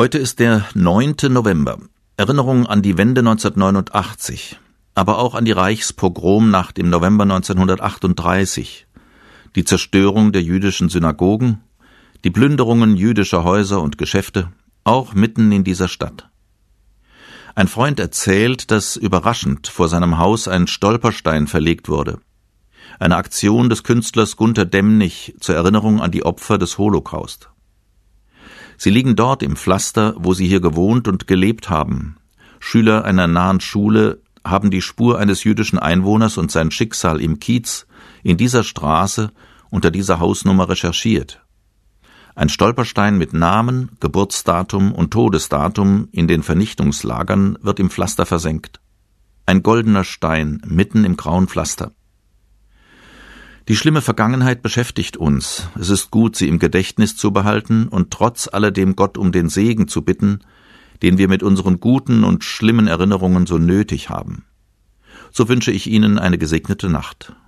Heute ist der 9. November. Erinnerung an die Wende 1989, aber auch an die Reichspogromnacht im November 1938, die Zerstörung der jüdischen Synagogen, die Plünderungen jüdischer Häuser und Geschäfte, auch mitten in dieser Stadt. Ein Freund erzählt, dass überraschend vor seinem Haus ein Stolperstein verlegt wurde. Eine Aktion des Künstlers Gunter Demnig zur Erinnerung an die Opfer des Holocaust. Sie liegen dort im Pflaster, wo sie hier gewohnt und gelebt haben. Schüler einer nahen Schule haben die Spur eines jüdischen Einwohners und sein Schicksal im Kiez, in dieser Straße, unter dieser Hausnummer recherchiert. Ein Stolperstein mit Namen, Geburtsdatum und Todesdatum in den Vernichtungslagern wird im Pflaster versenkt. Ein goldener Stein mitten im grauen Pflaster. Die schlimme Vergangenheit beschäftigt uns. Es ist gut, sie im Gedächtnis zu behalten und trotz alledem Gott um den Segen zu bitten, den wir mit unseren guten und schlimmen Erinnerungen so nötig haben. So wünsche ich Ihnen eine gesegnete Nacht.